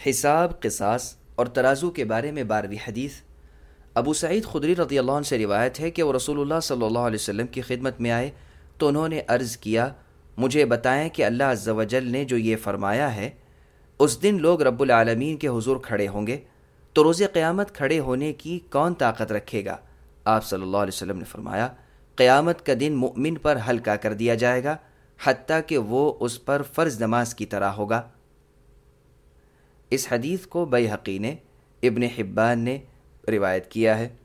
हिसाब, क़िसास और तराजू के बारे में 12वीं हदीस। अबू सईद खुदरी रज़ियल्लाहु अन्हु से रिवायत है कि वो रसूलुल्लाह सल्लल्लाहु अलैहि वसल्लम की खिदमत में आए तो उन्होंने अर्ज़ किया, मुझे बताएं कि अल्लाह अज़्ज़ा व जल ने जो ये फ़रमाया है, उस दिन लोग रब्बुल आलमीन के हुज़ूर खड़े होंगे तो रोज़े क़यामत खड़े होने की कौन ताकत रखेगा। आप सल्लल्लाहु अलैहि वसल्लम ने फ़रमाया, क़यामत का दिन मुमिन पर हल्का कर दिया जाएगा हत्ता कि वो उस पर फ़र्ज़ नमाज की तरह होगा। इस हदीस को बैहक़ी ने, इब्न हिब्बान ने रिवायत किया है।